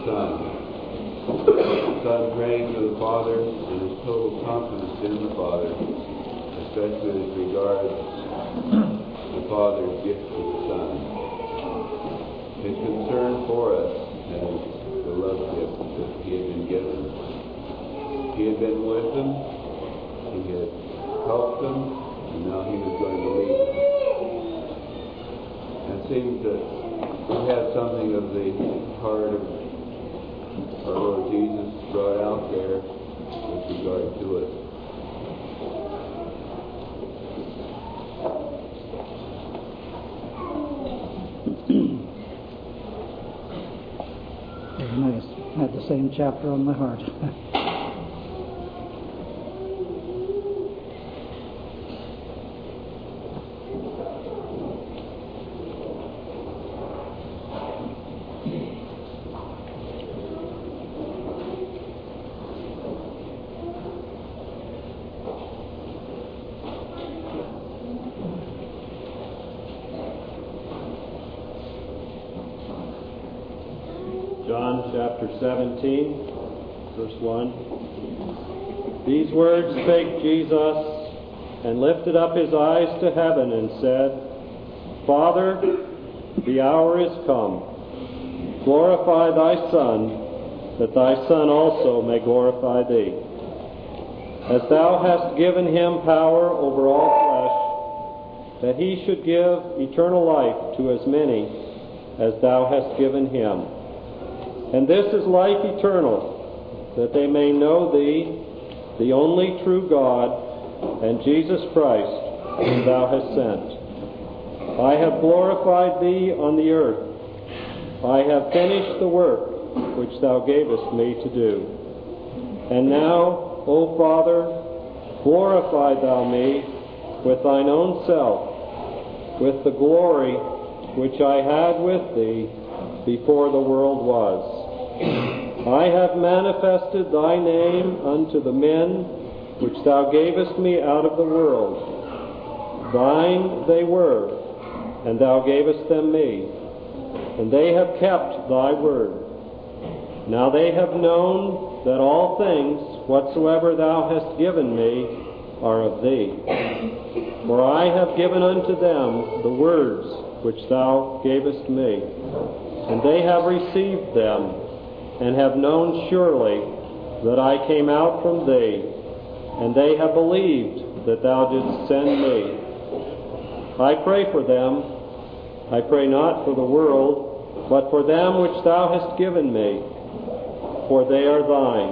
Son. The Son praying to the Father and his total confidence in the Father, especially as regards the Father's gift to the Son. His concern for us as the love gift that he had been given. He had been with them, he had helped them, and now he was going to lead them. And it seems that we have something of the heart of our Lord Jesus brought out there with regard to it. Very nice. I had the same chapter on my heart. John chapter 17, verse 1. These words spake Jesus, and lifted up his eyes to heaven, and said, Father, the hour is come. Glorify thy Son, that thy Son also may glorify thee. As thou hast given him power over all flesh, that he should give eternal life to as many as thou hast given him. And this is life eternal, that they may know thee, the only true God, and Jesus Christ, whom thou hast sent. I have glorified thee on the earth. I have finished the work which thou gavest me to do. And now, O Father, glorify thou me with thine own self, with the glory which I had with thee before the world was. I have manifested thy name unto the men which thou gavest me out of the world. Thine they were, and thou gavest them me, and they have kept thy word. Now they have known that all things whatsoever thou hast given me are of thee. For I have given unto them the words which thou gavest me, and they have received them, and have known surely that I came out from thee, and they have believed that thou didst send me. I pray for them. I pray not for the world, but for them which thou hast given me, for they are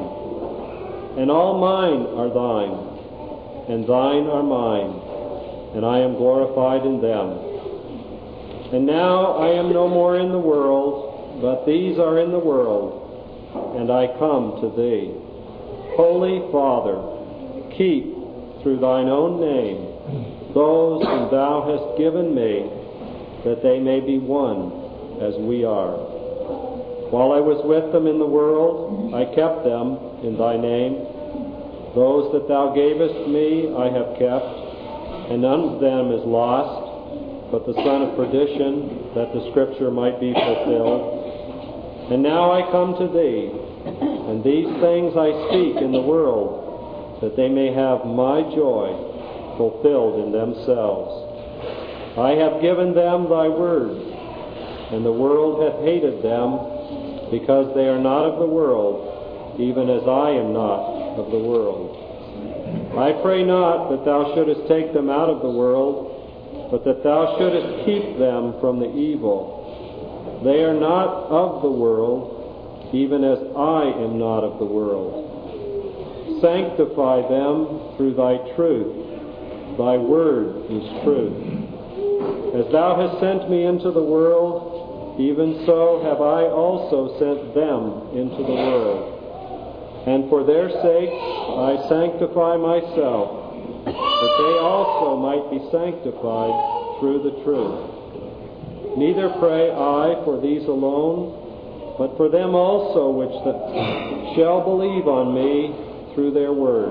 thine. And all mine are thine, and thine are mine, and I am glorified in them. And now I am no more in the world, but these are in the world, and I come to thee. Holy Father, keep through thine own name those whom thou hast given me, that they may be one as we are. While I was with them in the world, I kept them in thy name. Those that thou gavest me I have kept, and none of them is lost, but the son of perdition, that the scripture might be fulfilled. And now I come to thee, and these things I speak in the world, that they may have my joy fulfilled in themselves. I have given them thy word, and the world hath hated them, because they are not of the world, even as I am not of the world. I pray not that thou shouldest take them out of the world, but that thou shouldest keep them from the evil. They are not of the world, even as I am not of the world. Sanctify them through thy truth. Thy word is truth. As thou hast sent me into the world, even so have I also sent them into the world. And for their sake I sanctify myself, that they also might be sanctified through the truth. Neither pray I for these alone, but for them also which shall believe on me through their word,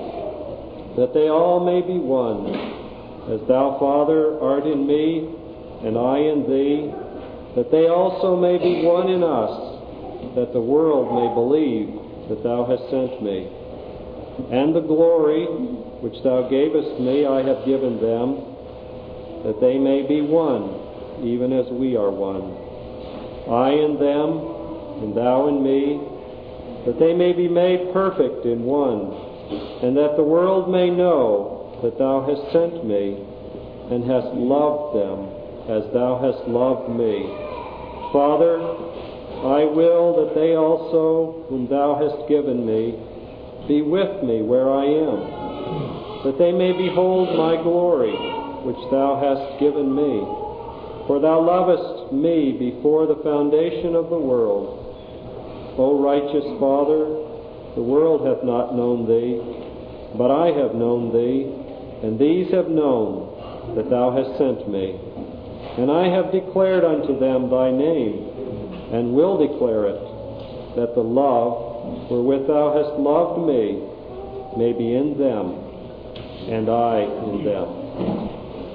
that they all may be one, as thou, Father, art in me, and I in thee, that they also may be one in us, that the world may believe that thou hast sent me. And the glory which thou gavest me I have given them, that they may be one, even as we are one. I in them, and thou in me, that they may be made perfect in one, and that the world may know that thou hast sent me, and hast loved them as thou hast loved me. Father, I will that they also, whom thou hast given me, be with me where I am, that they may behold my glory, which thou hast given me. For thou lovest me before the foundation of the world. O righteous Father, the world hath not known thee, but I have known thee, and these have known that thou hast sent me. And I have declared unto them thy name, and will declare it, that the love wherewith thou hast loved me may be in them, and I in them.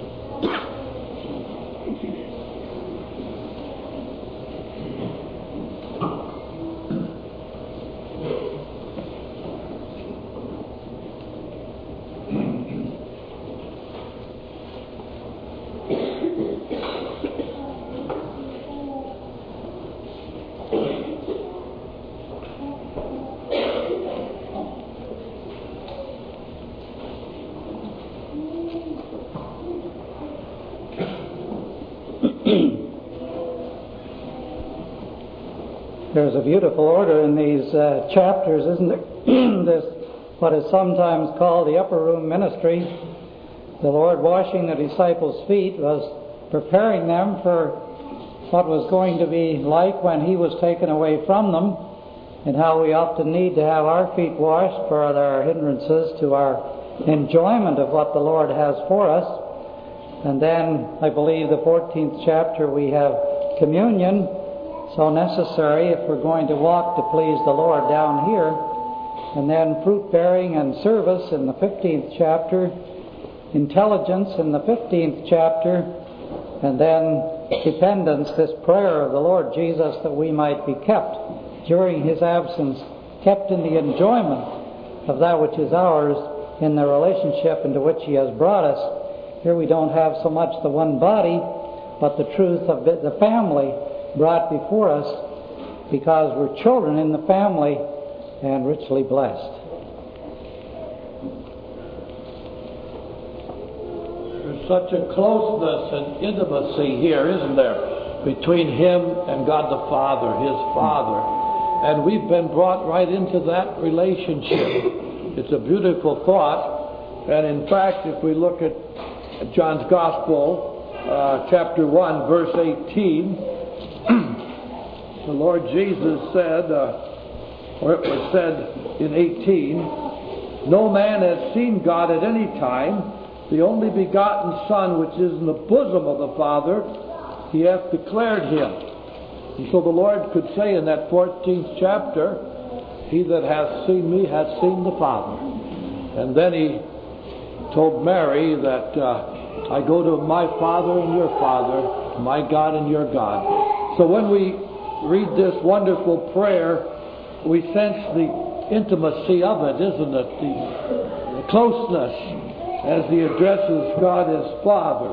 There's a beautiful order in these chapters, isn't there? This, what is sometimes called the upper room ministry. The Lord washing the disciples' feet was preparing them for what was going to be like when He was taken away from them, and how we often need to have our feet washed for our hindrances to our enjoyment of what the Lord has for us. And then, I believe, the 14th chapter, we have communion, so necessary if we're going to walk to please the Lord down here. And then fruit-bearing and service in the 15th chapter, intelligence in the 15th chapter, and then dependence, this prayer of the Lord Jesus that we might be kept during His absence, kept in the enjoyment of that which is ours in the relationship into which He has brought us. Here we don't have so much the one body, but the truth of the family brought before us, because we're children in the family and richly blessed. There's such a closeness and intimacy here, isn't there, between Him and God the Father, His Father. And we've been brought right into that relationship. It's a beautiful thought. And in fact, if we look at John's Gospel, chapter 1, verse 18, the Lord Jesus said, or it was said in 18, no man has seen God at any time. The only begotten Son, which is in the bosom of the Father, He hath declared Him. And so the Lord could say in that 14th chapter, he that hath seen me hath seen the Father. And then He told Mary that I go to my Father and your Father, my God and your God. So when we read this wonderful prayer, we sense the intimacy of it, isn't it? The closeness as He addresses God as Father.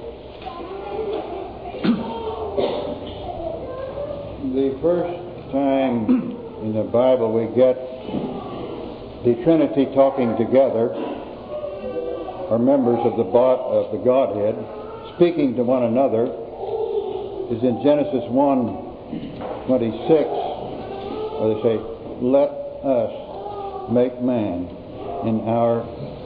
The first time in the Bible we get the Trinity talking together, or members of the Godhead speaking to one another, is in Genesis 1:26, where they say, let us make man in our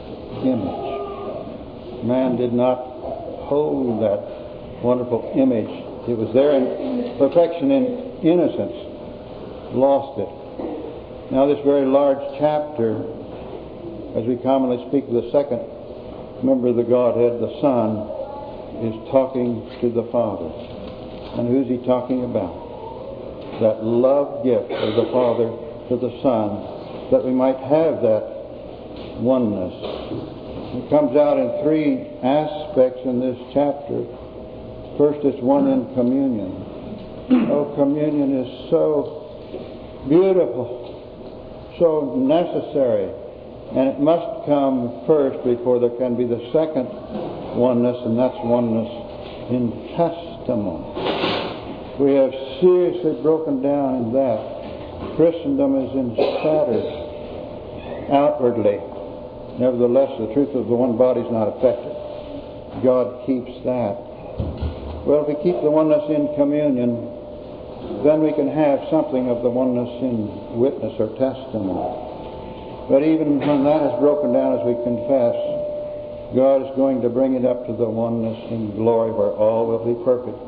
image. Man did not hold that wonderful image. It was there in perfection, in innocence. Lost it. Now this very large chapter, as we commonly speak of the second member of the Godhead, the Son, is talking to the Father. And who's He talking about? That love gift of the Father to the Son, that we might have that oneness. It comes out in three aspects in this chapter. First, it's one in communion. Oh, communion is so beautiful, so necessary. And it must come first before there can be the second oneness, and that's oneness in testimony. We have seriously broken down in that. Christendom is in shatters outwardly. Nevertheless, the truth of the one body is not affected. God keeps that. Well, if we keep the oneness in communion, then we can have something of the oneness in witness or testimony. But even when that is broken down, as we confess, God is going to bring it up to the oneness in glory where all will be perfect.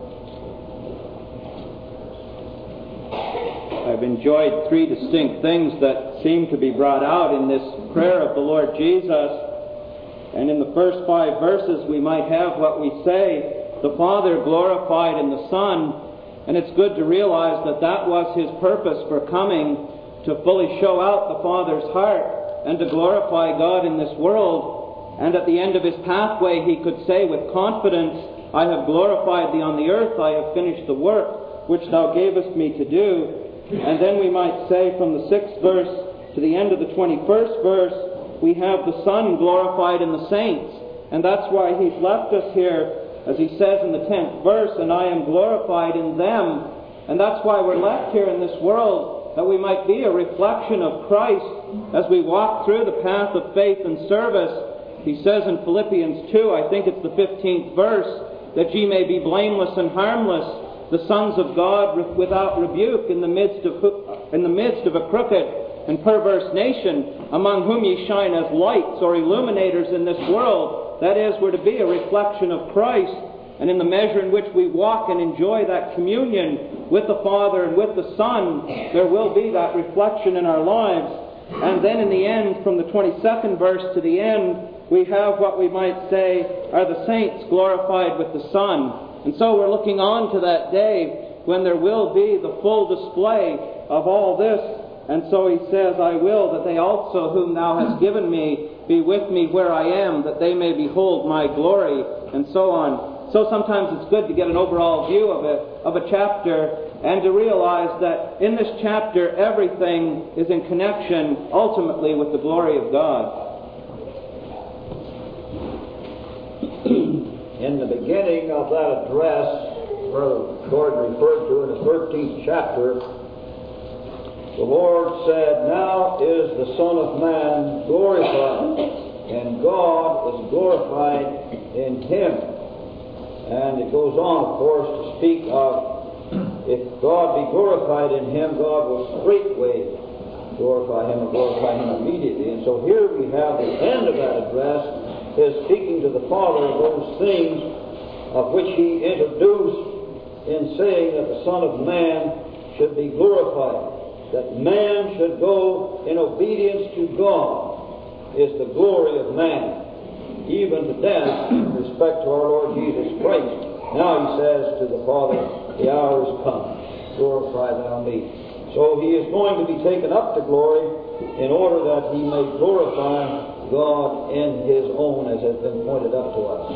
I've enjoyed three distinct things that seem to be brought out in this prayer of the Lord Jesus. And in the first 5 verses, we might have what we say, the Father glorified in the Son. And it's good to realize that that was His purpose for coming, to fully show out the Father's heart and to glorify God in this world. And at the end of His pathway, He could say with confidence, I have glorified Thee on the earth, I have finished the work which Thou gavest me to do. And then we might say from the 6th verse to the end of the 21st verse, we have the Son glorified in the saints. And that's why He's left us here, as He says in the 10th verse, and I am glorified in them. And that's why we're left here in this world, that we might be a reflection of Christ as we walk through the path of faith and service. He says in Philippians 2, I think it's the 15th verse, that ye may be blameless and harmless, the sons of God without rebuke in the midst of a crooked and perverse nation, among whom ye shine as lights or illuminators in this world. That is, we're to be a reflection of Christ. And in the measure in which we walk and enjoy that communion with the Father and with the Son, there will be that reflection in our lives. And then in the end, from the 22nd verse to the end, we have what we might say are the saints glorified with the Son. And so we're looking on to that day when there will be the full display of all this. And so He says, I will that they also whom Thou hast given me be with me where I am, that they may behold my glory, and so on. So sometimes it's good to get an overall view of a chapter and to realize that in this chapter everything is in connection ultimately with the glory of God. In the beginning of that address, Brother Gordon referred to in the 13th chapter, the Lord said, now is the Son of Man glorified, and God is glorified in Him. And it goes on, of course, to speak of if God be glorified in Him, God will straightway glorify Him or glorify Him immediately. And so here we have the end of that address is speaking to the Father of those things of which He introduced in saying that the Son of Man should be glorified, that man should go in obedience to God is the glory of man, even to death in respect to our Lord Jesus Christ. Now He says to the Father, the hour is come, glorify Thou me. So He is going to be taken up to glory in order that He may glorify God in His own, as has been pointed up to us.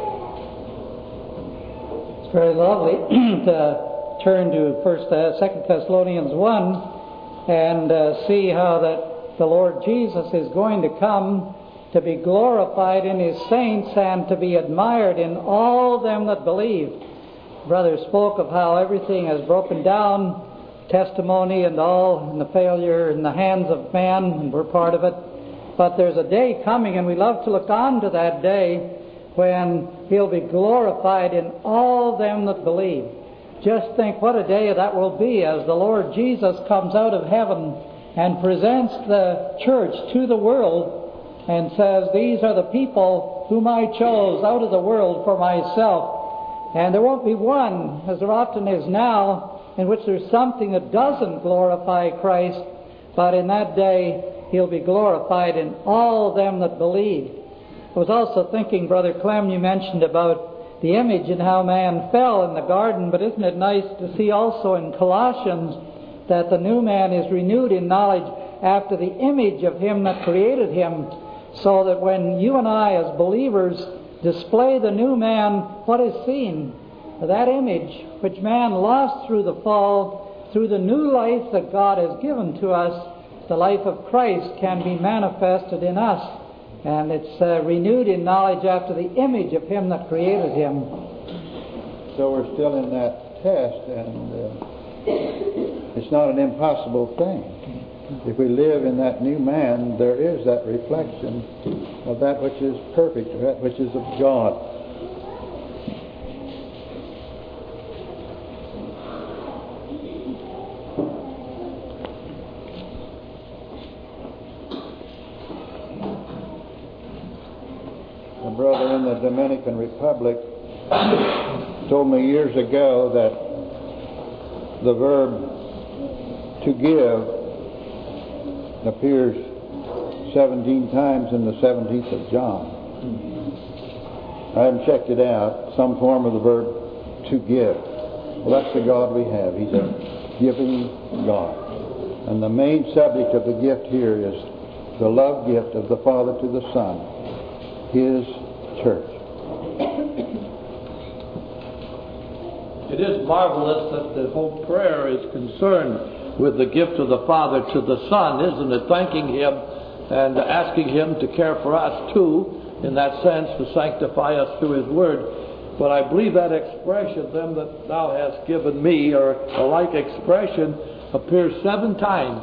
It's very lovely to turn to 2 Thessalonians 1 and see how that the Lord Jesus is going to come to be glorified in His saints and to be admired in all them that believe. Brother spoke of how everything has broken down, testimony and all, and the failure in the hands of man, and we're part of it. But there's a day coming, and we love to look on to that day when He'll be glorified in all them that believe. Just think what a day that will be as the Lord Jesus comes out of heaven and presents the church to the world and says, these are the people whom I chose out of the world for myself. And there won't be one, as there often is now, in which there's something that doesn't glorify Christ, but in that day He'll be glorified in all them that believe. I was also thinking, Brother Clem, you mentioned about the image and how man fell in the garden, but isn't it nice to see also in Colossians that the new man is renewed in knowledge after the image of Him that created him, so that when you and I as believers display the new man, what is seen? That image which man lost through the fall through the new life that God has given to us, the life of Christ can be manifested in us. And it's renewed in knowledge after the image of Him that created Him. So we're still in that test, and it's not an impossible thing. If we live in that new man, there is that reflection of that which is perfect, that which is of God. A brother in the Dominican Republic told me years ago that the verb to give appears 17 times in the 17th of John. I haven't checked it out. Some form of the verb to give. Well, that's the God we have. He's a giving God. And the main subject of the gift here is the love gift of the Father to the Son, His church. It is marvelous that the whole prayer is concerned with the gift of the Father to the Son, isn't it? Thanking Him and asking Him to care for us too, in that sense, to sanctify us through His Word. But I believe that expression, them that thou hast given me, or a like expression, appears 7 times.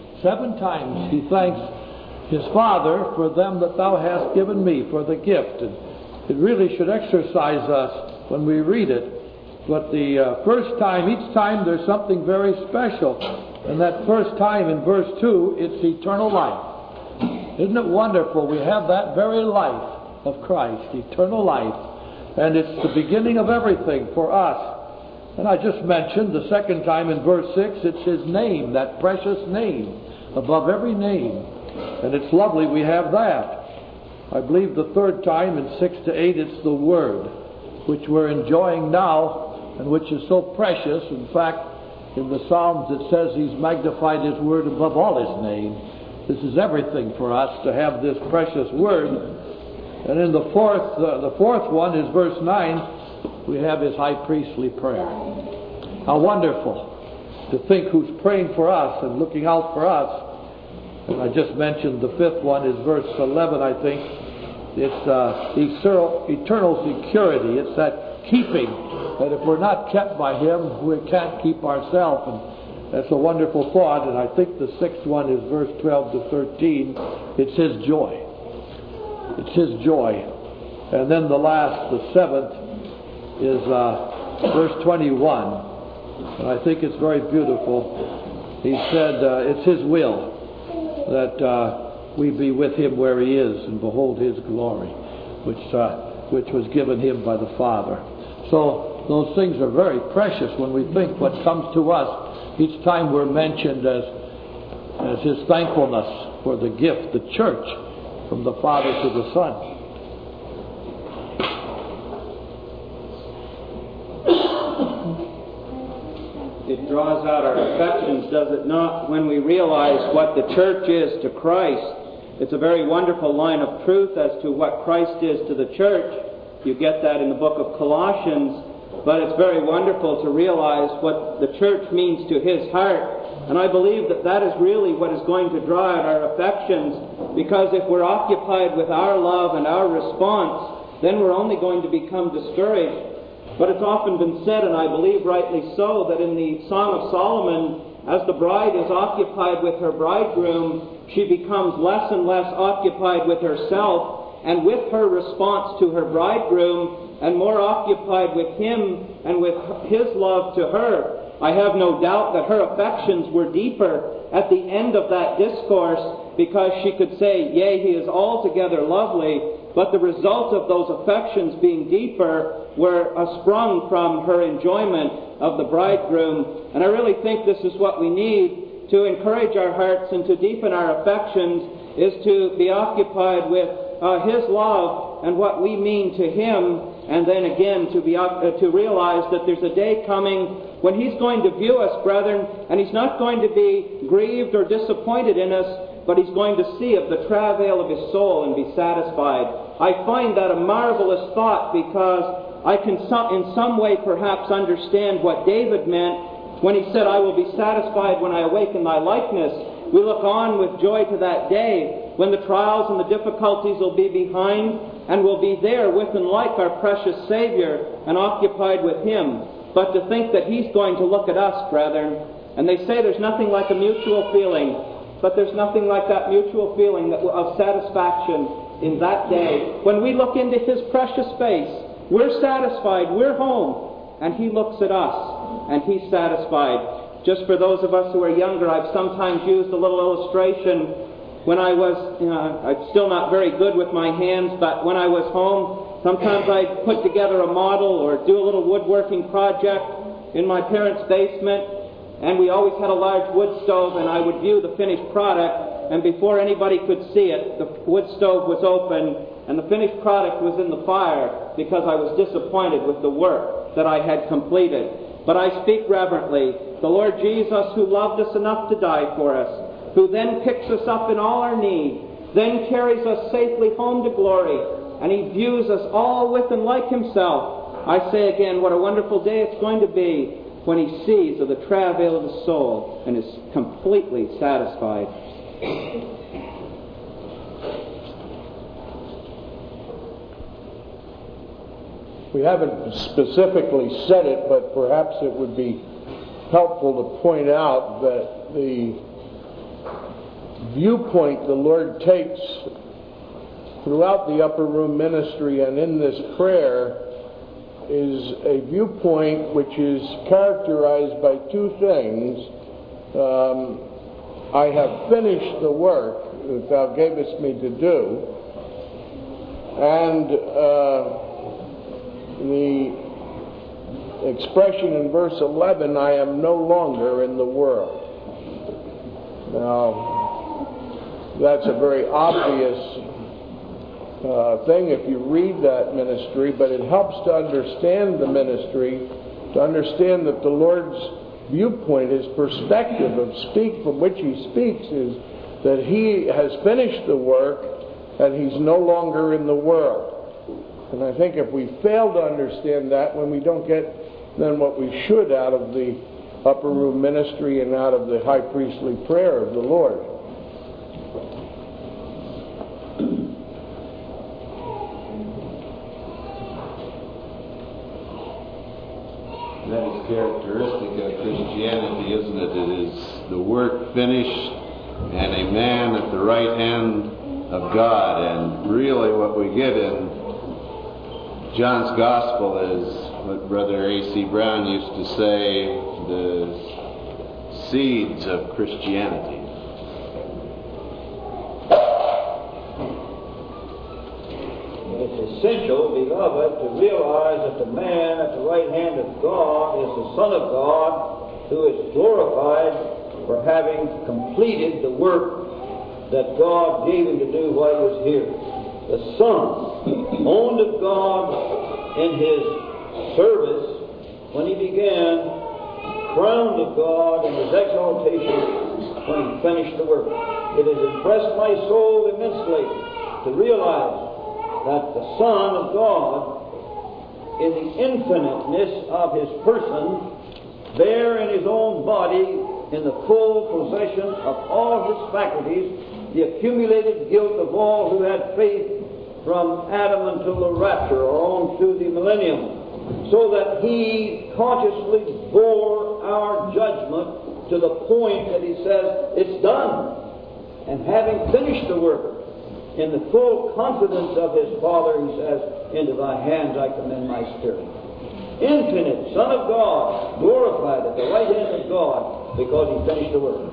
7 times He thanks His Father for them that thou hast given me, for the gift. And it really should exercise us when we read it. But the first time, each time there's something very special. And that first time in verse 2, it's eternal life. Isn't it wonderful? We have that very life of Christ, eternal life. And it's the beginning of everything for us. And I just mentioned the second time in verse 6, it's His name, that precious name, above every name. And it's lovely we have that. I believe the third time in 6 to 8, it's the Word, which we're enjoying now, and which is so precious. In fact, in the Psalms it says He's magnified His Word above all His name. This is everything for us to have this precious Word. And in the fourth one is verse 9, we have His high priestly prayer. How wonderful to think who's praying for us and looking out for us. And I just mentioned the fifth one is verse 11, I think. It's eternal security. It's that keeping, that if we're not kept by Him, we can't keep ourselves. And that's a wonderful thought. And I think the sixth one is verse 12 to 13. It's His joy. It's His joy. And then the last, the seventh, is verse 21. And I think it's very beautiful. He said it's His will that we be with Him where He is and behold His glory, which was given Him by the Father. So those things are very precious when we think what comes to us each time we're mentioned as His thankfulness for the gift, the church, from the Father to the Son. It draws out our affections, does it not, when we realize what the church is to Christ. It's a very wonderful line of truth as to what Christ is to the church. You get that in the book of Colossians, but it's very wonderful to realize what the church means to His heart. And I believe that that is really what is going to draw out our affections, because if we're occupied with our love and our response, then we're only going to become discouraged. But it's often been said, and I believe rightly so, that in the Song of Solomon, as the bride is occupied with her bridegroom, she becomes less and less occupied with herself and with her response to her bridegroom, and more occupied with him and with his love to her. I have no doubt that her affections were deeper at the end of that discourse, because she could say, "Yea, he is altogether lovely," but the result of those affections being deeper were sprung from her enjoyment of the bridegroom. And I really think this is what we need to encourage our hearts and to deepen our affections, is to be occupied with His love and what we mean to Him, and then again to realize that there's a day coming when He's going to view us, brethren, and He's not going to be grieved or disappointed in us, but He's going to see of the travail of His soul and be satisfied. I find that a marvelous thought, because I can in some way perhaps understand what David meant When he said, I will be satisfied when I awake in thy likeness, we look on with joy to that day when the trials and the difficulties will be behind and will be there with and like our precious Savior and occupied with him. But to think that he's going to look at us, brethren, and they say there's nothing like a mutual feeling, but there's nothing like that mutual feeling of satisfaction in that day. When we look into his precious face, we're satisfied, we're home, and he looks at us, and he's satisfied. Just for those of us who are younger, I've sometimes used a little illustration. When I was, I'm still not very good with my hands, but when I was home, sometimes I'd put together a model or do a little woodworking project in my parents' basement, and we always had a large wood stove, and I would view the finished product, and before anybody could see it, the wood stove was open, and the finished product was in the fire because I was disappointed with the work that I had completed. But I speak reverently. The Lord Jesus, who loved us enough to die for us, who then picks us up in all our need, then carries us safely home to glory, and he views us all with and like himself. I say again, what a wonderful day it's going to be when he sees of the travail of the soul and is completely satisfied. We haven't specifically said it, but perhaps it would be helpful to point out that the viewpoint the Lord takes throughout the upper room ministry and in this prayer is a viewpoint which is characterized by two things. I have finished the work that thou gavest me to do, and the expression in verse 11, I am no longer in the world. Now, that's a very obvious thing if you read that ministry, but it helps to understand the ministry, to understand that the Lord's viewpoint, his perspective of from which he speaks, is that he has finished the work and he's no longer in the world. And I think if we fail to understand that, when we don't get then what we should out of the upper room ministry and out of the high priestly prayer of the Lord. That is characteristic of Christianity, isn't it? It is the work finished and a man at the right hand of God. And really what we get in John's Gospel is what Brother A.C. Brown used to say, the seeds of Christianity. It's essential, beloved, to realize that the man at the right hand of God is the Son of God, who is glorified for having completed the work that God gave him to do while he was here. The Son, owned of God in his service when he began, crowned of God in his exaltation when he finished the work. It has impressed my soul immensely to realize that the Son of God, in the infiniteness of his person, there in his own body, in the full possession of all his faculties, the accumulated guilt of all who had faith from Adam until the rapture or on through the millennium, so that he consciously bore our judgment to the point that he says, it's done. And having finished the work, in the full confidence of his Father, he says, into thy hands I commend my spirit. Infinite Son of God, glorified at the right hand of God, because he finished the work.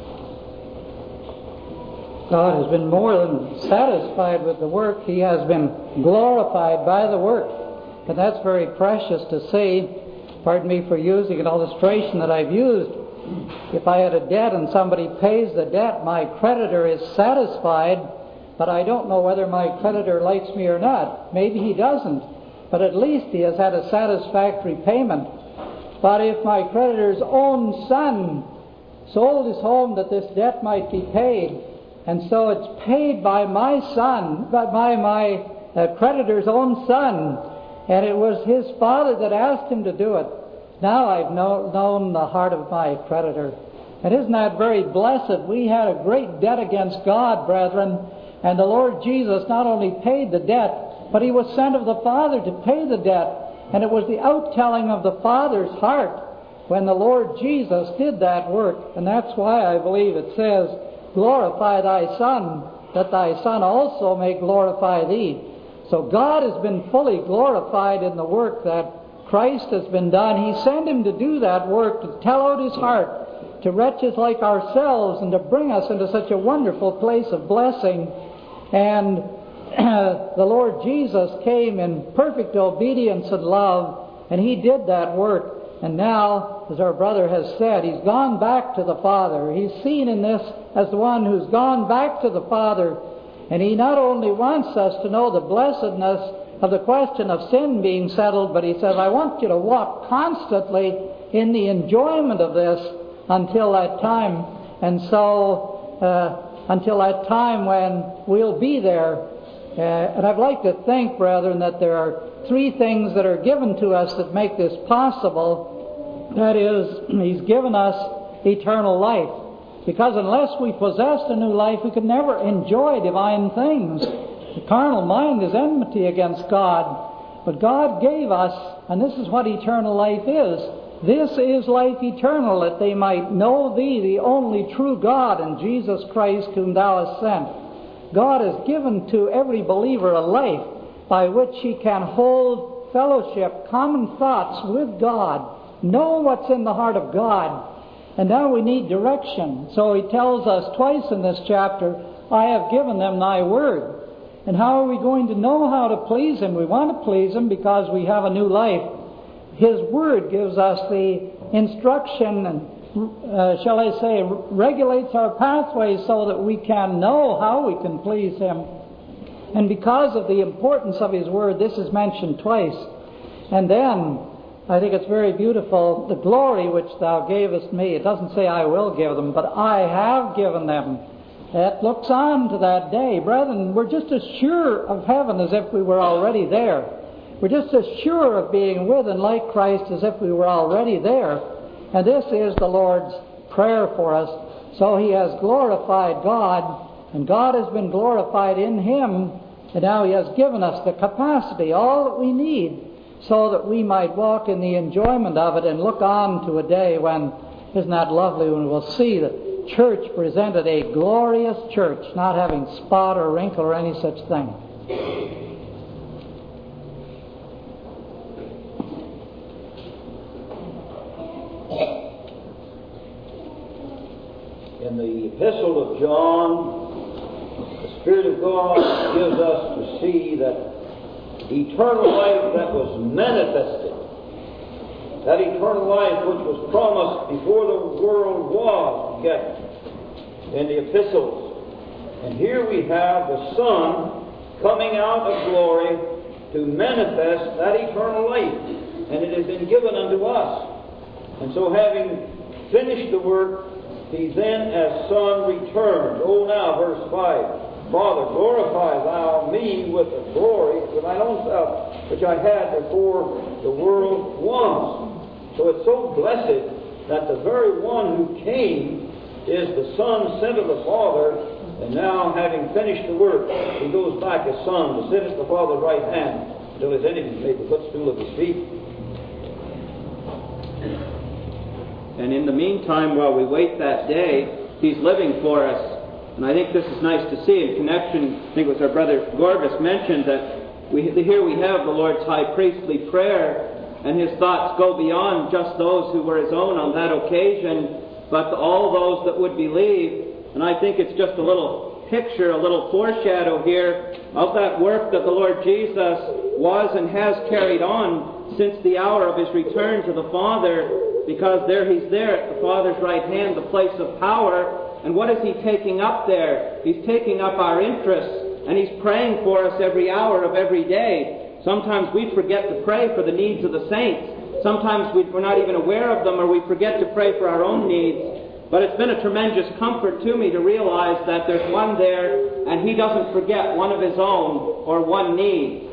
God has been more than satisfied with the work. He has been glorified by the work. And that's very precious to see. Pardon me for using an illustration that I've used. If I had a debt and somebody pays the debt, my creditor is satisfied, but I don't know whether my creditor likes me or not. Maybe he doesn't, but at least he has had a satisfactory payment. But if my creditor's own son sold his home that this debt might be paid, and so it's paid by my son, by my creditor's own son, and it was his father that asked him to do it, Now I've known the heart of my creditor. And isn't that very blessed? We had a great debt against God, brethren, and the Lord Jesus not only paid the debt, but He was sent of the Father to pay the debt. And it was the outtelling of the Father's heart when the Lord Jesus did that work. And that's why I believe it says, glorify thy Son, that thy Son also may glorify thee. So God has been fully glorified in the work that Christ has been done. He sent Him to do that work, to tell out His heart to wretches like ourselves and to bring us into such a wonderful place of blessing. And the Lord Jesus came in perfect obedience and love, and He did that work. And now, as our brother has said, He's gone back to the Father. He's seen in this as the one who's gone back to the Father. And He not only wants us to know the blessedness of the question of sin being settled, but He says, I want you to walk constantly in the enjoyment of this until that time. And so, until that time when we'll be there. And I'd like to think, brethren, that there are three things that are given to us that make this possible. That is, He's given us eternal life. Because unless we possessed a new life, we could never enjoy divine things. The carnal mind is enmity against God. But God gave us, and this is what eternal life is. This is life eternal, that they might know Thee, the only true God, and Jesus Christ, whom Thou hast sent. God has given to every believer a life by which he can hold fellowship, common thoughts with God, know what's in the heart of God. And now we need direction. So He tells us twice in this chapter, I have given them Thy word. And how are we going to know how to please Him? We want to please Him because we have a new life. His Word gives us the instruction and, shall I say, regulates our pathways so that we can know how we can please Him. And because of the importance of His Word, this is mentioned twice. And then, I think it's very beautiful, the glory which Thou gavest me. It doesn't say I will give them, but I have given them. That looks on to that day. Brethren, we're just as sure of heaven as if we were already there. We're just as sure of being with and like Christ as if we were already there. And this is the Lord's prayer for us. So He has glorified God, and God has been glorified in Him, and now He has given us the capacity, all that we need, so that we might walk in the enjoyment of it and look on to a day when, isn't that lovely, when we'll see the church presented a glorious church, not having spot or wrinkle or any such thing. In the Epistle of John, the Spirit of God gives us to see that eternal life that was manifested, that eternal life which was promised before the world was yet, in the epistles. And here we have the Son coming out of glory to manifest that eternal life, and it has been given unto us. And so having finished the work, He then as Son returns. Oh, now, verse 5. Father, glorify Thou me with the glory of Thine own self, which I had before the world was. So it's so blessed that the very one who came is the Son sent of the Father, and now, having finished the work, He goes back as Son to sit at the Father's right hand until His enemies made the footstool of His feet. And in the meantime, while we wait that day, He's living for us. And I think this is nice to see in connection, I think it was our brother Gorgas mentioned, that here we have the Lord's high priestly prayer, and His thoughts go beyond just those who were His own on that occasion, but to all those that would believe. And I think it's just a little picture, a little foreshadow here of that work that the Lord Jesus was and has carried on since the hour of His return to the Father. Because there He's there at the Father's right hand, the place of power. And what is He taking up there? He's taking up our interests, and He's praying for us every hour of every day. Sometimes we forget to pray for the needs of the saints. Sometimes we're not even aware of them, or we forget to pray for our own needs. But it's been a tremendous comfort to me to realize that there's one there, and He doesn't forget one of His own or one need.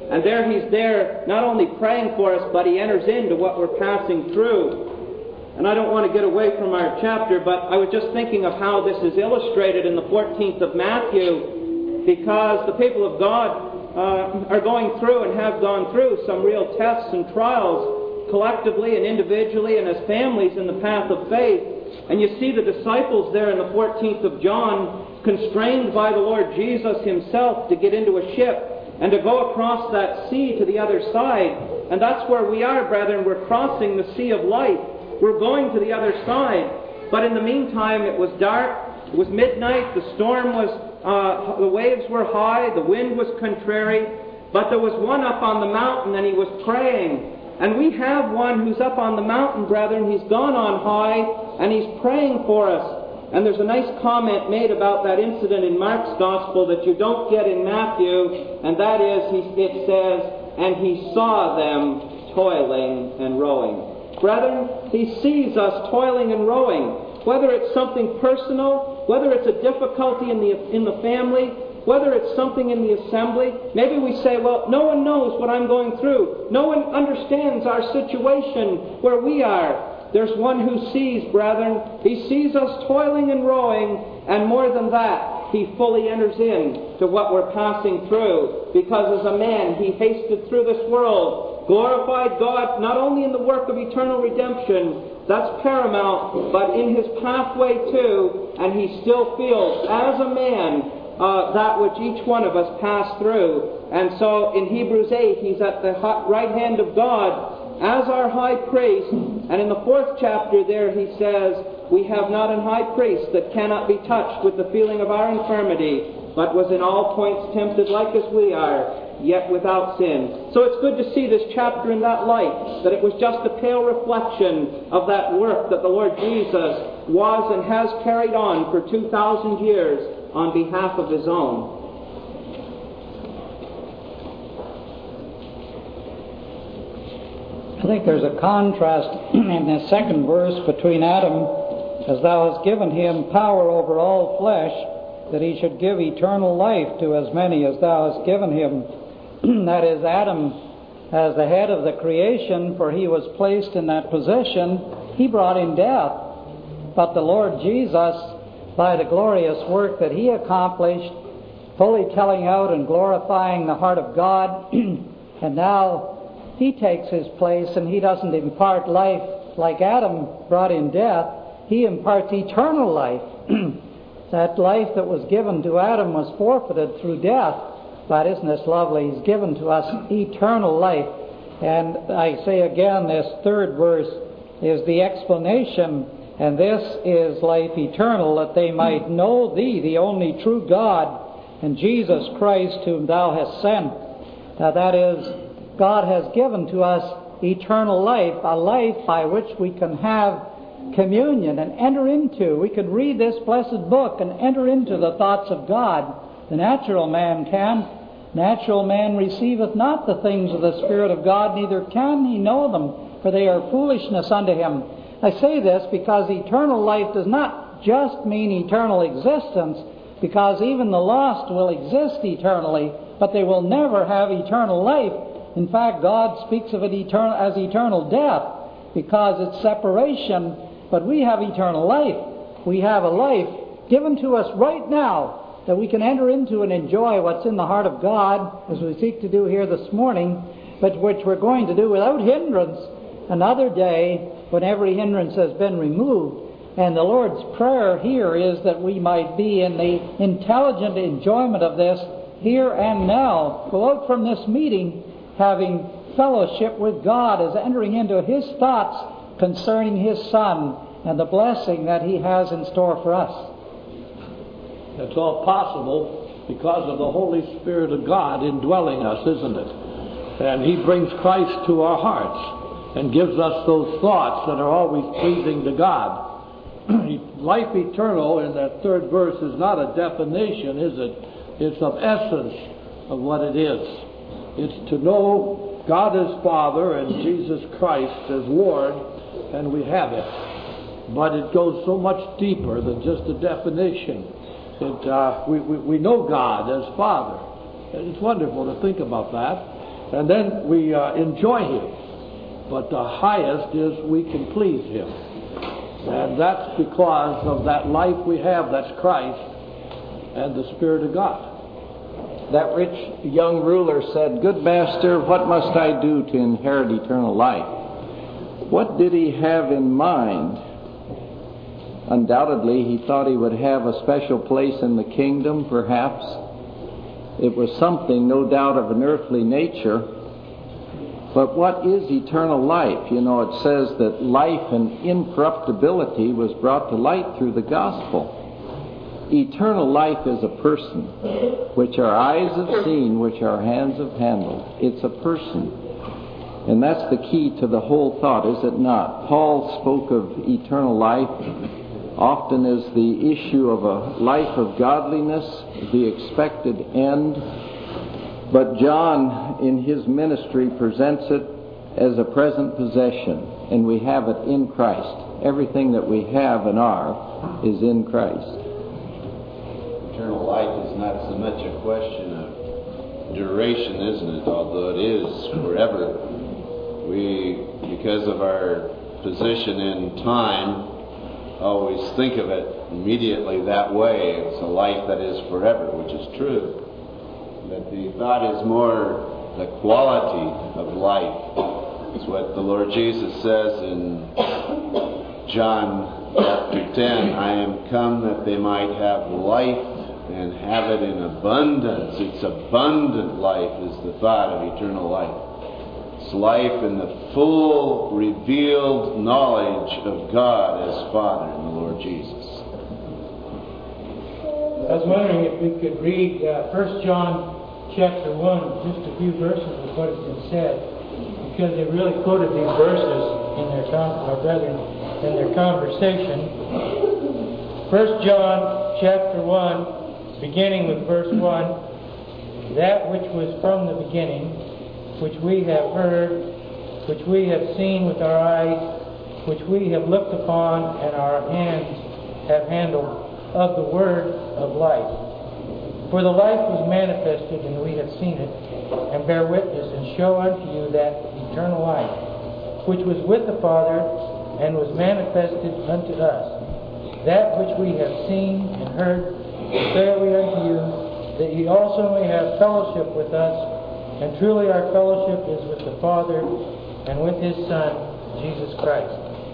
And there he's there not only praying for us, but he enters into what we're passing through. And I don't want to get away from our chapter, but I was just thinking of how this is illustrated in the 14th of Matthew, because the people of God are going through and have gone through some real tests and trials collectively and individually and as families in the path of faith. And you see the disciples there in the 14th of John constrained by the Lord Jesus himself to get into a ship and to go across that sea to the other side. And that's where we are, brethren. We're crossing the sea of life. We're going to the other side. But in the meantime, it was dark. It was midnight. The storm was, the waves were high. The wind was contrary. But there was one up on the mountain, and he was praying. And we have one who's up on the mountain, brethren. He's gone on high, and he's praying for us. And there's a nice comment made about that incident in Mark's Gospel that you don't get in Matthew, and that is, it says, and he saw them toiling and rowing. Brethren, he sees us toiling and rowing. Whether it's something personal, whether it's a difficulty in the family, whether it's something in the assembly. Maybe we say, well, no one knows what I'm going through. No one understands our situation where we are. There's one who sees, brethren. He sees us toiling and rowing, and more than that, he fully enters in to what we're passing through. Because as a man, he hasted through this world, glorified God not only in the work of eternal redemption, that's paramount, but in his pathway too, and he still feels, as a man, that which each one of us pass through. And so in Hebrews 8, he's at the right hand of God as our high priest. And in the 4th chapter there he says, we have not an high priest that cannot be touched with the feeling of our infirmity, but was in all points tempted like as we are, yet without sin. So it's good to see this chapter in that light, that it was just a pale reflection of that work that the Lord Jesus was and has carried on for 2,000 years on behalf of his own. I think there's a contrast in the second verse between Adam, as thou hast given him power over all flesh, that he should give eternal life to as many as thou hast given him. That is, Adam, as the head of the creation, for he was placed in that position, he brought in death. But the Lord Jesus, by the glorious work that he accomplished, fully telling out and glorifying the heart of God, and now he takes his place, and he doesn't impart life like Adam brought in death. He imparts eternal life. That life that was given to Adam was forfeited through death. But isn't this lovely? He's given to us eternal life. And I say again, this third verse is the explanation. And this is life eternal, that they might know thee, the only true God, and Jesus Christ, whom thou hast sent. Now that is, God has given to us eternal life, a life by which we can have communion and enter into. We can read this blessed book and enter into the thoughts of God. The natural man can. Natural man receiveth not the things of the Spirit of God, neither can he know them, for they are foolishness unto him. I say this because eternal life does not just mean eternal existence, because even the lost will exist eternally, but they will never have eternal life. In fact, God speaks of it as eternal death, because it's separation, but we have eternal life. We have a life given to us right now that we can enter into and enjoy what's in the heart of God, as we seek to do here this morning, but which we're going to do without hindrance another day when every hindrance has been removed. And the Lord's prayer here is that we might be in the intelligent enjoyment of this here and now. Go out from this meeting having fellowship with God, as entering into his thoughts concerning his Son and the blessing that he has in store for us. It's all possible because of the Holy Spirit of God indwelling us, isn't it? And he brings Christ to our hearts and gives us those thoughts that are always pleasing to God. Life eternal in that third verse is not a definition, is it? It's of essence of what it is. It's to know God as Father and Jesus Christ as Lord, and we have it. But it goes so much deeper than just a definition. We know God as Father. And it's wonderful to think about that. And then we enjoy Him. But the highest is we can please Him. And that's because of that life we have, that's Christ and the Spirit of God. That rich young ruler said, "Good master, what must I do to inherit eternal life?" What did he have in mind? Undoubtedly, he thought he would have a special place in the kingdom, perhaps. It was something, no doubt, of an earthly nature. But what is eternal life? You know, it says that life and incorruptibility was brought to light through the gospel. Eternal life is a person, which our eyes have seen, which our hands have handled. It's a person. And that's the key to the whole thought, is it not? Paul spoke of eternal life often as the issue of a life of godliness, the expected end. But John, in his ministry, presents it as a present possession, and we have it in Christ. Everything that we have and are is in Christ. Eternal life is not so much a question of duration, isn't it? Although it is forever. We, because of our position in time, always think of it immediately that way. It's a life that is forever, which is true. But the thought is more the quality of life. It's what the Lord Jesus says in John chapter 10, "I am come that they might have life and have it in abundance." It's abundant life is the thought of eternal life. It's life in the full revealed knowledge of God as Father and the Lord Jesus. I was wondering if we could read 1 John chapter 1, just a few verses of what has been said, because they really quoted these verses in their conversation. 1 John chapter 1, beginning with verse 1, "That which was from the beginning, which we have heard, which we have seen with our eyes, which we have looked upon, and our hands have handled, of the word of life. For the life was manifested, and we have seen it, and bear witness, and show unto you that eternal life, which was with the Father, and was manifested unto us. That which we have seen and heard, declare we unto you, that ye also may have fellowship with us. And truly our fellowship is with the Father and with His Son, Jesus Christ."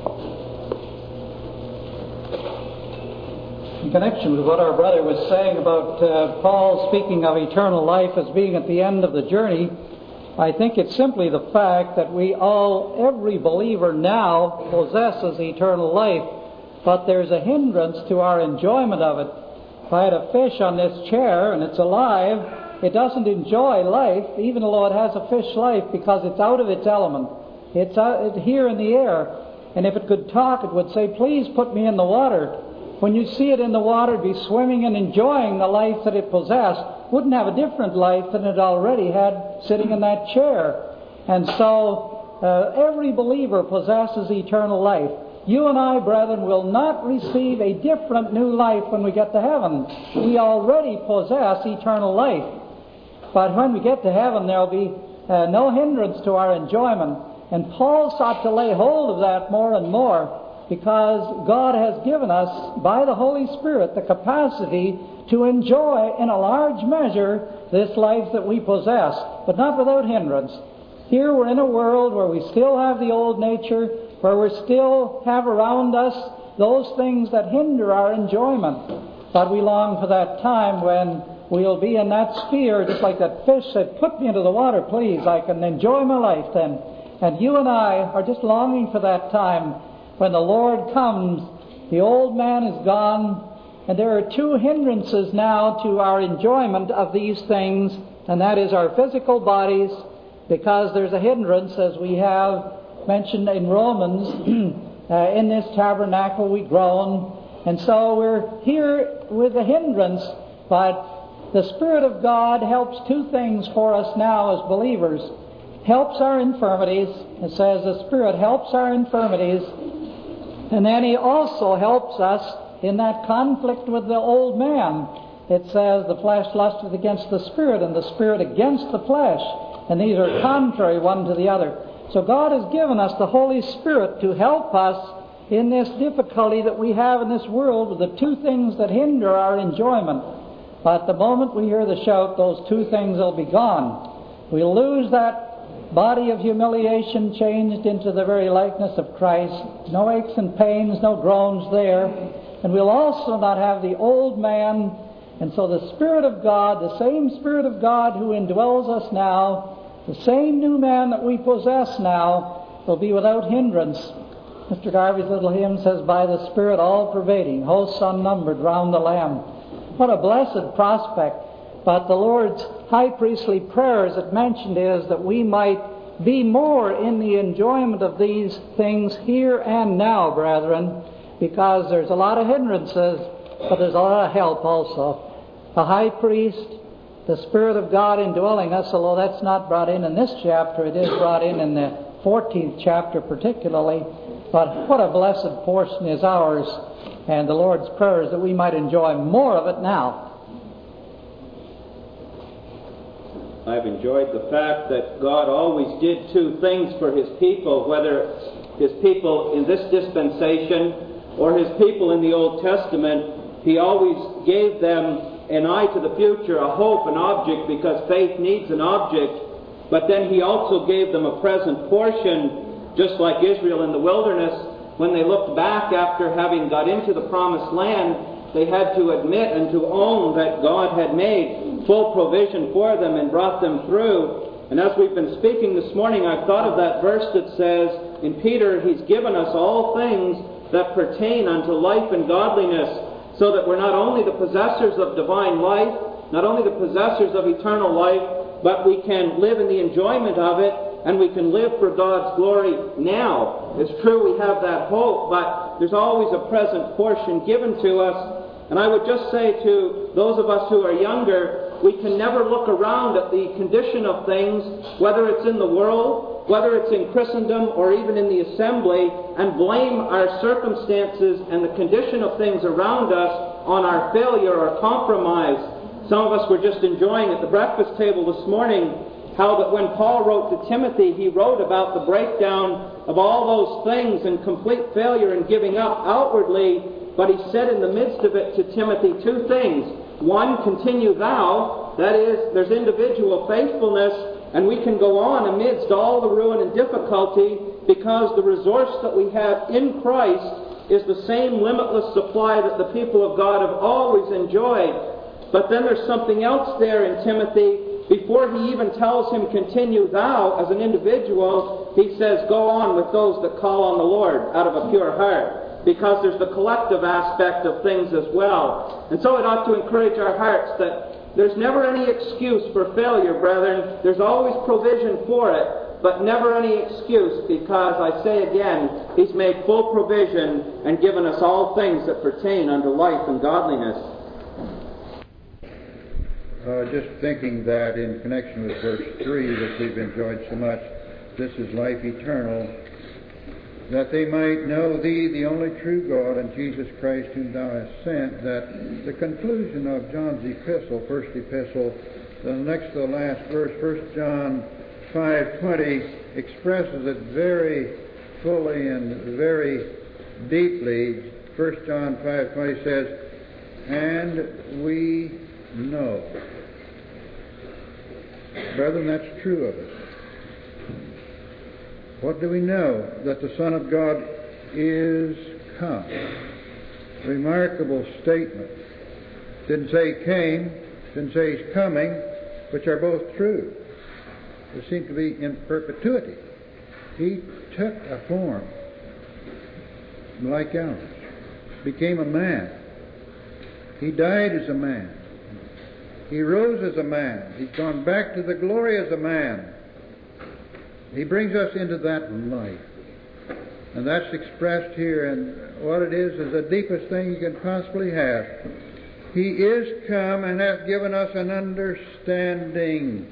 In connection with what our brother was saying about Paul speaking of eternal life as being at the end of the journey, I think it's simply the fact that every believer now possesses eternal life, but there's a hindrance to our enjoyment of it. If I had a fish on this chair and it's alive, it doesn't enjoy life, even though it has a fish life, because it's out of its element. It's here in the air. And if it could talk, it would say, "Please put me in the water." When you see it in the water, it'd be swimming and enjoying the life that it possessed. Wouldn't have a different life than it already had sitting in that chair. And so every believer possesses eternal life. You and I, brethren, will not receive a different new life when we get to heaven. We already possess eternal life. But when we get to heaven, there'll be no hindrance to our enjoyment. And Paul sought to lay hold of that more and more, because God has given us, by the Holy Spirit, the capacity to enjoy in a large measure this life that we possess, but not without hindrance. Here we're in a world where we still have the old nature, where we still have around us those things that hinder our enjoyment. But we long for that time when we'll be in that sphere, just like that fish said, "Put me into the water, please. I can enjoy my life then." And you and I are just longing for that time when the Lord comes. The old man is gone, and there are two hindrances now to our enjoyment of these things, and that is our physical bodies, because there's a hindrance, as we have mentioned in Romans, in this tabernacle we groan, and so we're here with a hindrance. But the Spirit of God helps two things for us now as believers. Helps our infirmities. It says the Spirit helps our infirmities, and then He also helps us in that conflict with the old man. It says the flesh lusteth against the Spirit, and the Spirit against the flesh. and these are contrary one to the other. So God has given us the Holy Spirit to help us in this difficulty that we have in this world with the two things that hinder our enjoyment. But the moment we hear the shout, those two things will be gone. We'll lose that body of humiliation changed into the very likeness of Christ. No aches and pains, no groans there. And we'll also not have the old man. And so the Spirit of God, the same Spirit of God who indwells us now, the same new man that we possess now, will be without hindrance. Mr. Garvey's little hymn says, by the Spirit all-pervading, hosts unnumbered round the Lamb. What a blessed prospect. But the Lord's high priestly prayer, as it mentioned, is that we might be more in the enjoyment of these things here and now, brethren, because there's a lot of hindrances, but there's a lot of help also. The high priest, the Spirit of God indwelling us, although that's not brought in this chapter, it is brought in the 14th chapter particularly. But what a blessed portion is ours, and the Lord's prayer is that we might enjoy more of it now. I've enjoyed the fact that God always did two things for His people, whether His people in this dispensation or His people in the Old Testament. He always gave them an eye to the future, a hope, an object, because faith needs an object. But then He also gave them a present portion, just like Israel in the wilderness. When they looked back after having got into the promised land, they had to admit and to own that God had made full provision for them and brought them through. And as we've been speaking this morning, I've thought of that verse that says in Peter, He's given us all things that pertain unto life and godliness, so that we're not only the possessors of divine life, not only the possessors of eternal life, but we can live in the enjoyment of it, and we can live for God's glory now. It's true we have that hope, but there's always a present portion given to us. And I would just say to those of us who are younger, we can never look around at the condition of things, whether it's in the world, whether it's in Christendom, or even in the assembly, and blame our circumstances and the condition of things around us on our failure or compromise. Some of us were just enjoying at the breakfast table this morning how that when Paul wrote to Timothy, he wrote about the breakdown of all those things and complete failure and giving up outwardly, but he said in the midst of it to Timothy two things. One, continue thou, that is, there's individual faithfulness, and we can go on amidst all the ruin and difficulty because the resource that we have in Christ is the same limitless supply that the people of God have always enjoyed. But then there's something else there in Timothy. Before he even tells him, continue thou as an individual, he says, go on with those that call on the Lord out of a pure heart. Because there's the collective aspect of things as well. And so it ought to encourage our hearts that there's never any excuse for failure, brethren. There's always provision for it, but never any excuse, because I say again, He's made full provision and given us all things that pertain unto life and godliness. Just thinking that in connection with verse 3 that we've enjoyed so much, this is life eternal, that they might know Thee, the only true God, and Jesus Christ whom Thou hast sent. That the conclusion of John's epistle, first epistle, the next to the last verse, 1 John 5:20, expresses it very fully and very deeply. 1 John 5:20 says, and we know. Brethren, that's true of us. What do we know? That the Son of God is come. Remarkable statement. Didn't say He came, didn't say He's coming, which are both true. They seem to be in perpetuity. He took a form like ours, became a man. He died as a man. He rose as a man. He's gone back to the glory as a man. He brings us into that life. And that's expressed here, and what it is the deepest thing you can possibly have. He is come and hath given us an understanding.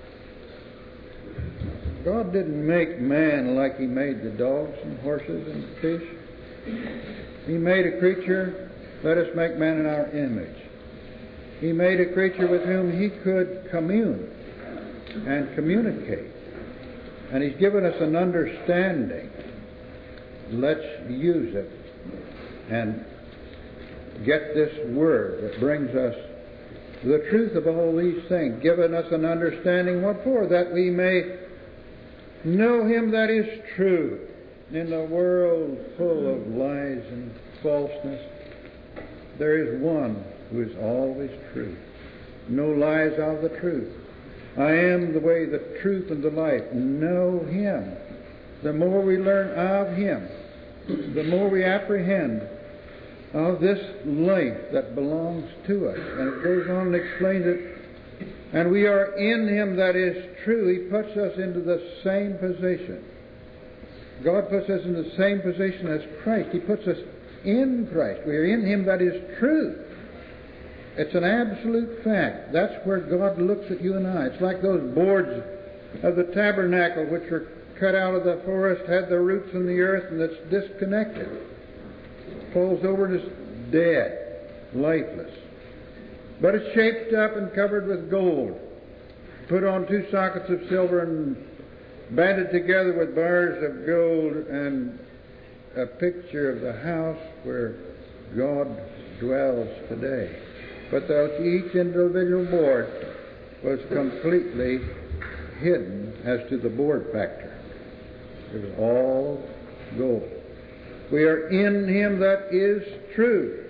God didn't make man like He made the dogs and horses and fish. He made a creature, let us make man in our image. He made a creature with whom He could commune. and communicate. And He's given us an understanding. Let's use it and get this Word that brings us the truth of all these things, given us an understanding. What for? That we may know Him that is true in a world full of lies and falseness. There is one who is always true. No lies of the truth. I am the way, the truth, and the life. Know Him. The more we learn of Him, the more we apprehend of this life that belongs to us. And it goes on and explains it. And we are in Him that is true. He puts us into the same position. God puts us in the same position as Christ. He puts us in Christ. We are in Him that is true. It's an absolute fact. That's where God looks at you and I. It's like those boards of the tabernacle which were cut out of the forest, had the roots in the earth, and it's disconnected. Falls over and is dead, lifeless. But it's shaped up and covered with gold. Put on 2 sockets of silver and banded together with bars of gold, and a picture of the house where God dwells today. But each individual board was completely hidden as to the board factor. It was all gold. We are in Him that is true.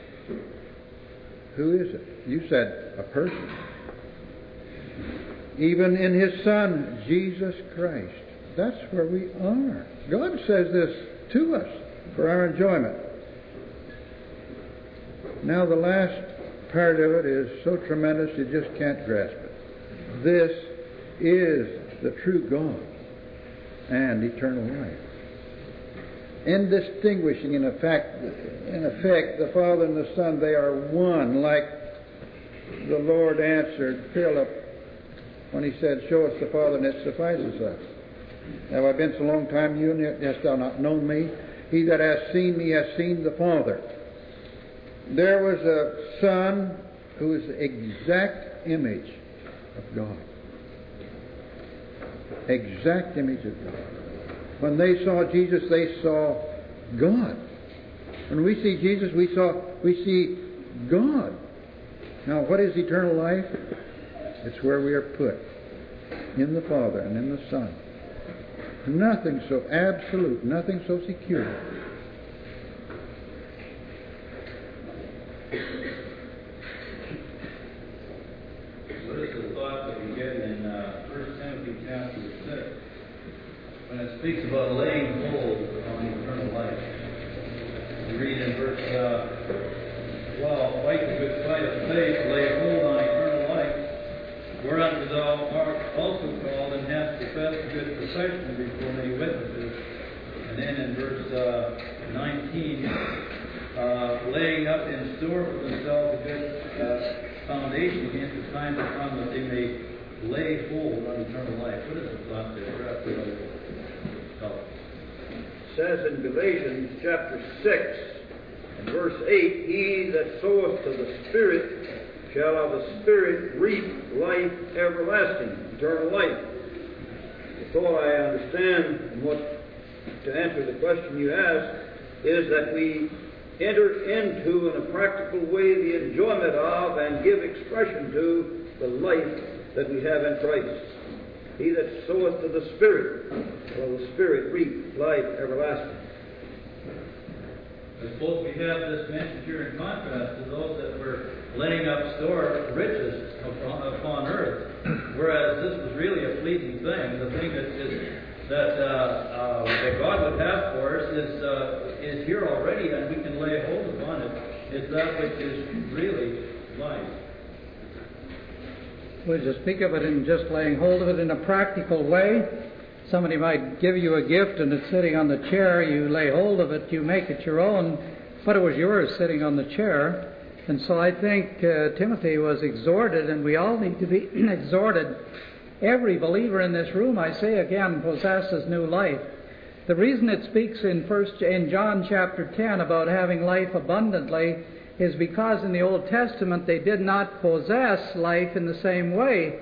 Who is it? You said a person. Even in His Son, Jesus Christ. That's where we are. God says this to us for our enjoyment. Now the last part of it is so tremendous you just can't grasp it. This is the true God and eternal life. Indistinguishing in effect, the Father and the Son, they are one, like the Lord answered Philip when he said, "Show us the Father, and it suffices us. Have I been so long time you, and hast thou not known me? He that hath seen me hath seen the Father." There was a Son who is the exact image of God. Exact image of God. When they saw Jesus, they saw God. When we see Jesus, we see God. Now, what is eternal life? It's where we are put, in the Father and in the Son. Nothing so absolute, nothing so secure. What is the thought that we get in 1 Timothy chapter 6 when it speaks about laying hold on eternal life? We read in verse 12, "Fight the good fight of faith, lay hold on eternal life, whereunto thou art also called, and hast professed good profession before many witnesses." And then in verse 19, "Laying up in store for themselves a good foundation against the time to come, that they may lay hold on eternal life." What is the thought there? It says in Galatians chapter 6 and verse 8, "He that soweth to the Spirit shall of the Spirit reap life everlasting," eternal life. The thought I understand, and to answer the question you asked, is that we enter into, in a practical way, the enjoyment of and give expression to the life that we have in Christ. "He that soweth to the Spirit shall the Spirit reap life everlasting." I suppose we have this message here in contrast to those that were laying up store riches upon earth, whereas this was really a fleeting thing. The thing that God would have for us is here already, and we can lay hold upon it. Is that which is really life. Well, to speak of it in just laying hold of it in a practical way, somebody might give you a gift and it's sitting on the chair, you lay hold of it, you make it your own, but it was yours sitting on the chair. And so I think Timothy was exhorted, and we all need to be exhorted. Every believer in this room, I say again, possesses new life. The reason it speaks in John chapter 10 about having life abundantly is because in the Old Testament they did not possess life in the same way.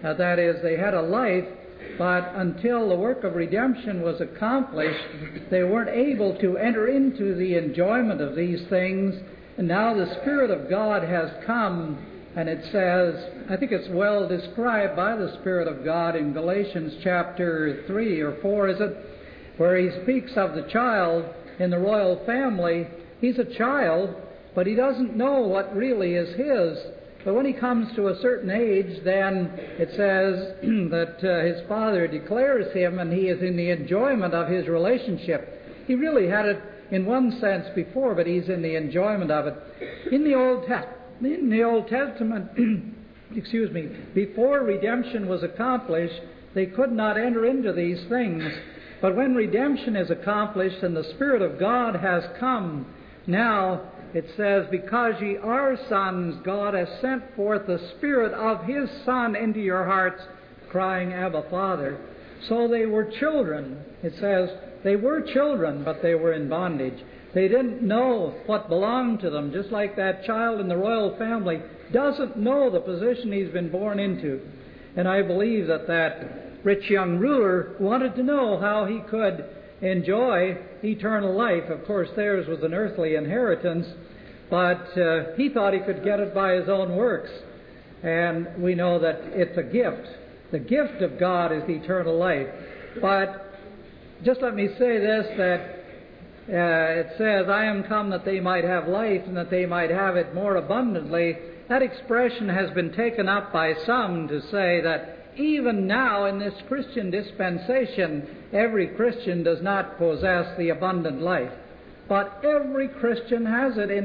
That is, they had a life, but until the work of redemption was accomplished, they weren't able to enter into the enjoyment of these things. And now the Spirit of God has come, and it says, I think it's well described by the Spirit of God in Galatians chapter 3 or 4, is it? Where he speaks of the child in the royal family. He's a child, but he doesn't know what really is his. But when he comes to a certain age, then it says that his father declares him, and he is in the enjoyment of his relationship. He really had it in one sense before, but he's in the enjoyment of it. In the Old Testament, excuse me, before redemption was accomplished, they could not enter into these things. But when redemption is accomplished and the Spirit of God has come, now it says, because ye are sons, God has sent forth the Spirit of His Son into your hearts, crying, Abba, Father. So they were children. It says they were children, but they were in bondage. They didn't know what belonged to them, just like that child in the royal family doesn't know the position he's been born into. And I believe that rich young ruler wanted to know how he could enjoy eternal life. Of course, theirs was an earthly inheritance, but he thought he could get it by his own works. And we know that it's a gift. The gift of God is eternal life. But just let me say this, that it says, I am come that they might have life and that they might have it more abundantly. That expression has been taken up by some to say that even now in this Christian dispensation, every Christian does not possess the abundant life. But every Christian has it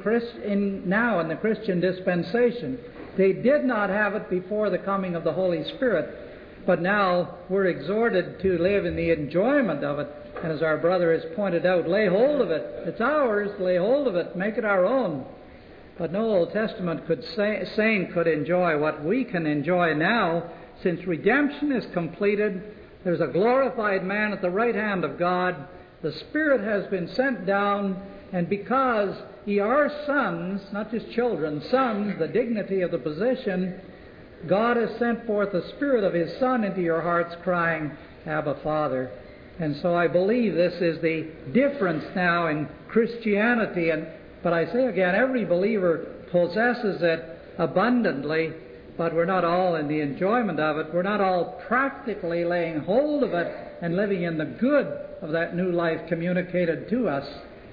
now in the Christian dispensation. They did not have it before the coming of the Holy Spirit, but now we're exhorted to live in the enjoyment of it. And as our brother has pointed out, lay hold of it. It's ours, lay hold of it, make it our own. But no Old Testament saint could enjoy what we can enjoy now. Since redemption is completed, there's a glorified man at the right hand of God. The Spirit has been sent down, and because ye are sons, not just children, sons, the dignity of the position, God has sent forth the Spirit of His Son into your hearts, crying, Abba, Father. And so I believe this is the difference now in Christianity. But I say again, every believer possesses it abundantly, but we're not all in the enjoyment of it. We're not all practically laying hold of it and living in the good of that new life communicated to us.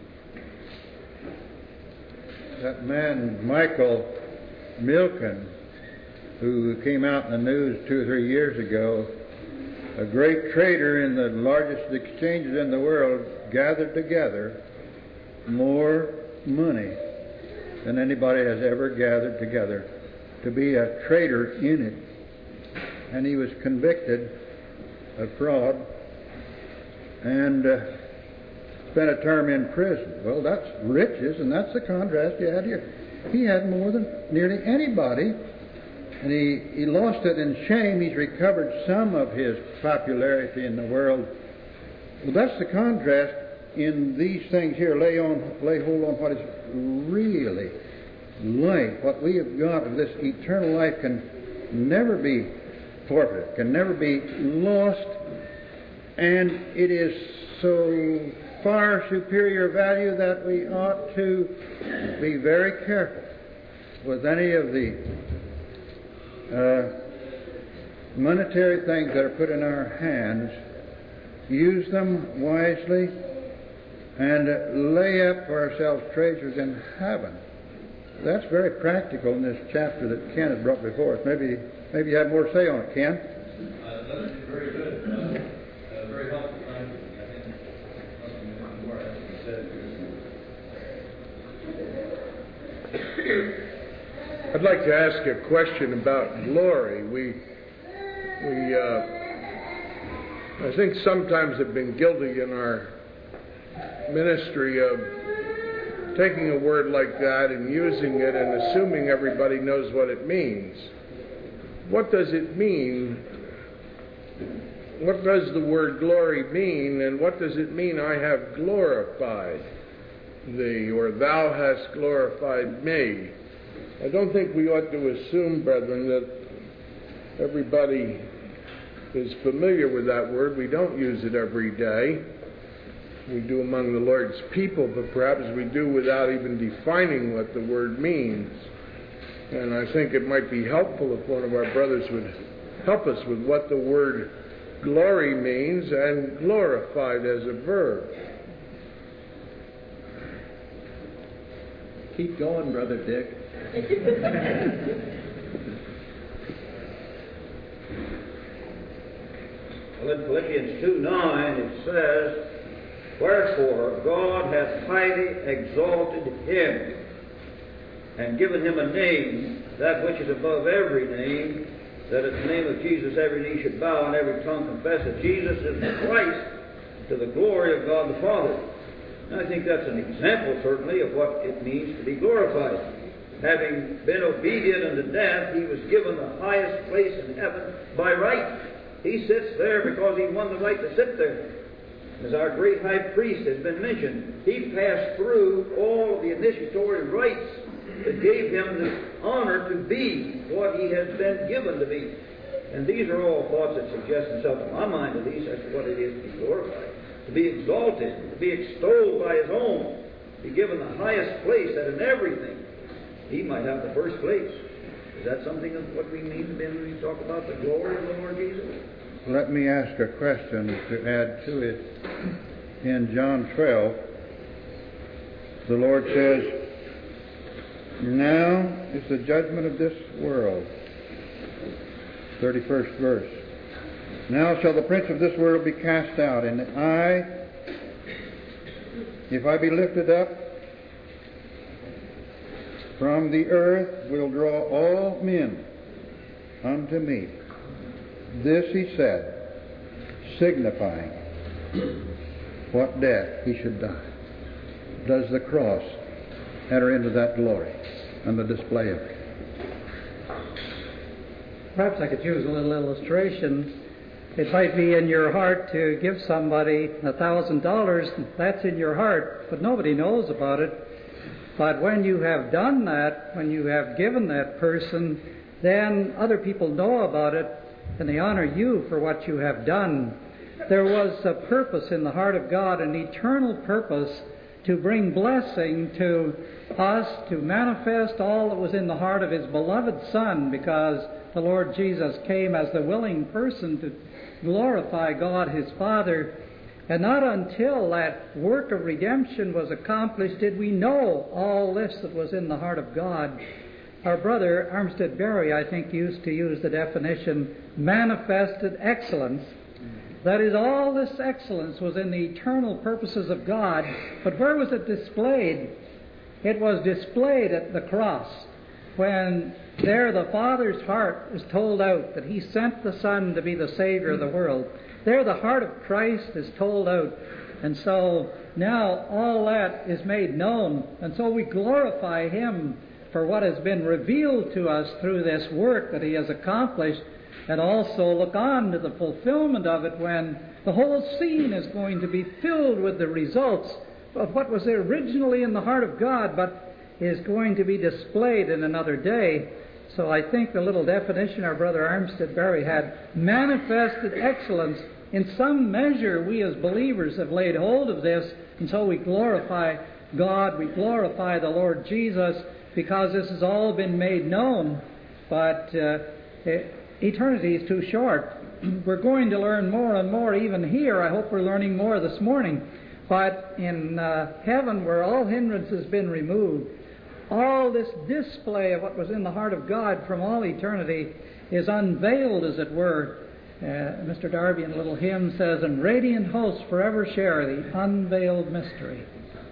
That man, Michael Milken, who came out in the news 2 or 3 years ago, a great trader in the largest exchanges in the world, gathered together more money than anybody has ever gathered together to be a trader in it. And he was convicted of fraud and spent a term in prison. Well, that's riches, and that's the contrast you had here. He had more than nearly anybody, and he lost it in shame. He's recovered some of his popularity in the world. Well, that's the contrast in these things here. Lay hold on what is really life. What we have got of this eternal life can never be forfeited, can never be lost, and it is so far superior value that we ought to be very careful with any of the monetary things that are put in our hands. Use them wisely and lay up for ourselves treasures in heaven. That's very practical in this chapter that Ken had brought before us. Maybe you have more to say on it, Ken. That's very good. Very helpful. I think nothing more has to be said. I'd like to ask a question about glory. I think sometimes have been guilty in our ministry of taking a word like that and using it and assuming everybody knows what it means. What does it mean? What does the word glory mean, and what does it mean, I have glorified thee, or thou hast glorified me? I don't think we ought to assume, brethren, that everybody is familiar with that word. We don't use it every day. We do among the Lord's people, but perhaps we do without even defining what the word means. And I think it might be helpful if one of our brothers would help us with what the word glory means and glorified as a verb. Keep going, Brother Dick. Well, in Philippians 2:9 it says, "Wherefore God hath highly exalted him, and given him a name, that which is above every name, that at the name of Jesus every knee should bow and every tongue confess that Jesus is the Christ, to the glory of God the Father." And I think that's an example, certainly, of what it means to be glorified. Having been obedient unto death, he was given the highest place in heaven by right. He sits there because he won the right to sit there. As our great high priest has been mentioned, he passed through all of the initiatory rites that gave him the honor to be what he has been given to be. And these are all thoughts that suggest themselves to my mind, at least, as to what it is to be glorified. To be exalted, to be extolled by his own, to be given the highest place, that in everything he might have the first place. Is that something of what we mean when we talk about the glory of the Lord Jesus? Let me ask a question to add to it. In John 12, the Lord says, "Now is the judgment of this world." 31st verse. "Now shall the prince of this world be cast out, and I, if I be lifted up from the earth, will draw all men unto me." This he said, signifying what death he should die. Does the cross enter into that glory and the display of it? Perhaps I could use a little illustration. It might be in your heart to give somebody $1,000. That's in your heart, but nobody knows about it. But when you have done that, when you have given that person, then other people know about it, and they honor you for what you have done. There was a purpose in the heart of God, an eternal purpose, to bring blessing to us, to manifest all that was in the heart of his beloved Son, because the Lord Jesus came as the willing person to glorify God his Father. And not until that work of redemption was accomplished did we know all this that was in the heart of God. Our brother Armstead Berry, I think, used to use the definition, manifested excellence. That is, all this excellence was in the eternal purposes of God. But where was it displayed? It was displayed at the cross, when there the Father's heart is told out that he sent the Son to be the Savior of the world. There the heart of Christ is told out. And so now all that is made known. And so we glorify him for what has been revealed to us through this work that he has accomplished, and also look on to the fulfillment of it when the whole scene is going to be filled with the results of what was originally in the heart of God, but is going to be displayed in another day. So I think the little definition our brother Armstead Berry had, manifested excellence, in some measure we as believers have laid hold of this, and so we glorify God, we glorify the Lord Jesus, because this has all been made known. But eternity is too short. We're going to learn more and more even here. I hope we're learning more this morning. But in heaven, where all hindrance has been removed, all this display of what was in the heart of God from all eternity is unveiled, as it were. Mr. Darby in a little hymn says, "And radiant hosts forever share the unveiled mystery."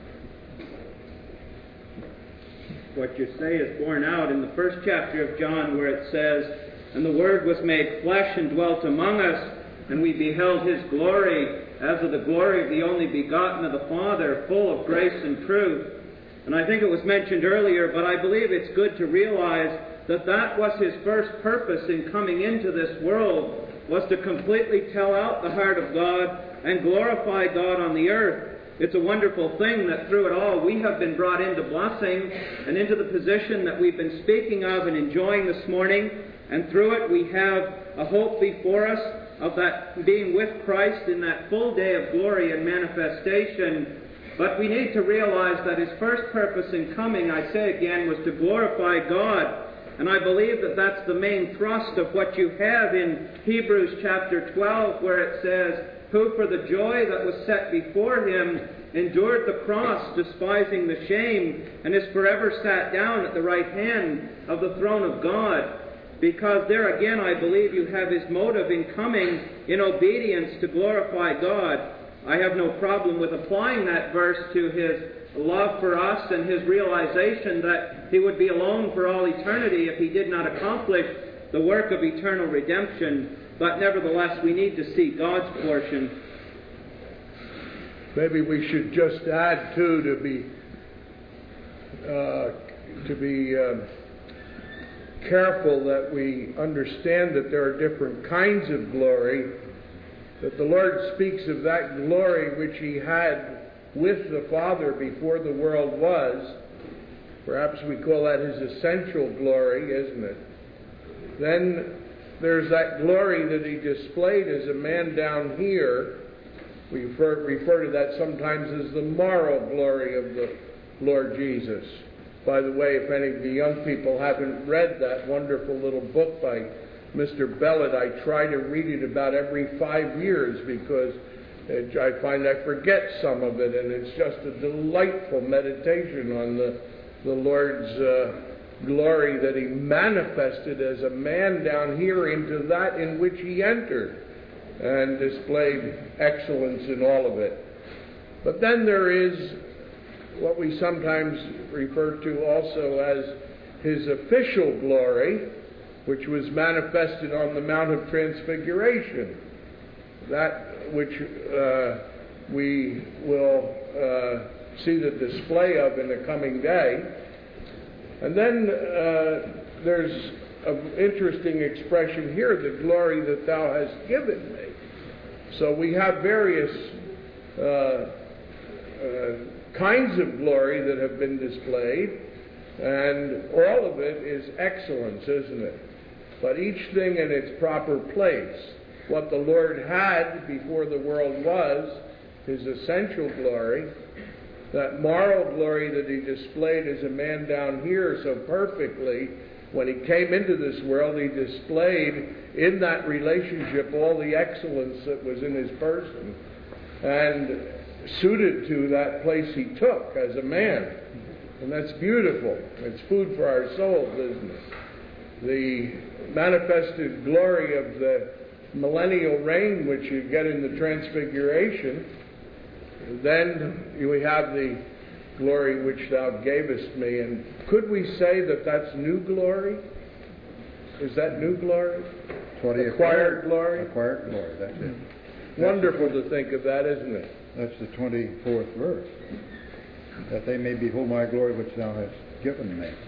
What you say is borne out in the first chapter of John, where it says, "And the Word was made flesh and dwelt among us, and we beheld his glory, as of the glory of the only begotten of the Father, full of grace and truth." And I think it was mentioned earlier, but I believe it's good to realize that that was his first purpose in coming into this world, was to completely tell out the heart of God and glorify God on the earth. It's a wonderful thing that through it all we have been brought into blessing and into the position that we've been speaking of and enjoying this morning, And through it we have a hope before us of that being with Christ in that full day of glory and manifestation. But we need to realize that his first purpose in coming, I say again, was to glorify God. And I believe that that's the main thrust of what you have in Hebrews chapter 12, where it says, who for the joy that was set before him endured the cross, despising the shame, and is forever sat down at the right hand of the throne of God. Because there again, I believe you have his motive in coming in obedience to glorify God. I have no problem with applying that verse to his love for us and his realization that he would be alone for all eternity if he did not accomplish the work of eternal redemption. But nevertheless, we need to see God's portion. Maybe we should just add, too, to be careful that we understand that there are different kinds of glory, that the Lord speaks of that glory which he had with the Father before the world was. Perhaps we call that his essential glory, isn't it? Then there's that glory that he displayed as a man down here. We refer to that sometimes as the moral glory of the Lord Jesus. By the way, if any of the young people haven't read that wonderful little book by Mr. Bellet, I try to read it about every 5 years because I find I forget some of it, and it's just a delightful meditation on the Lord's glory that he manifested as a man down here into that in which he entered, and displayed excellence in all of it. But then there is what we sometimes refer to also as his official glory, which was manifested on the Mount of Transfiguration, that which we will see the display of in the coming day. And then there's an interesting expression here, the glory that thou hast given me. So we have various kinds of glory that have been displayed, and all of it is excellence, isn't it? But each thing in its proper place. What the Lord had before the world was his essential glory, that moral glory that he displayed as a man down here so perfectly. When he came into this world, he displayed in that relationship all the excellence that was in his person and suited to that place he took as a man. And that's beautiful. It's food for our souls, isn't it? The manifested glory of the millennial reign, which you get in the Transfiguration. Then we have the glory which thou gavest me. And could we say that that's new glory? Is that new glory? Acquired glory? Acquired glory, that's it. Wonderful to think of that, isn't it? That's the 24th verse. That they may behold my glory which thou hast given me.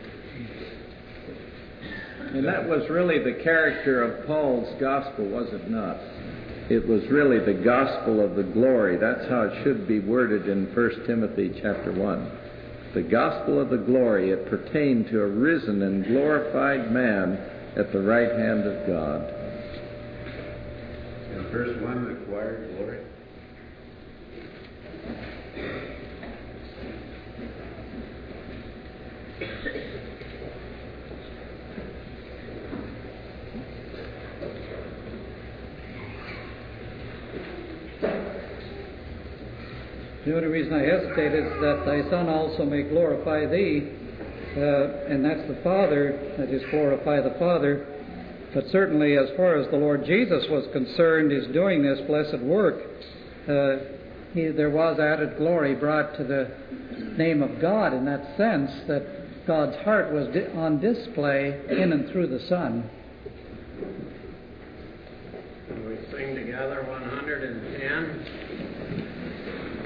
And that was really the character of Paul's gospel, was it not? It was really the gospel of the glory. That's how it should be worded in 1 Timothy chapter 1. The gospel of the glory. It pertained to a risen and glorified man at the right hand of God. In verse 1, acquired glory. The only reason I hesitate is that thy Son also may glorify thee, and that's the Father, that is, glorify the Father. But certainly, as far as the Lord Jesus was concerned, is doing this blessed work, there was added glory brought to the name of God in that sense that God's heart was on display in and through the Son. We sing together 110.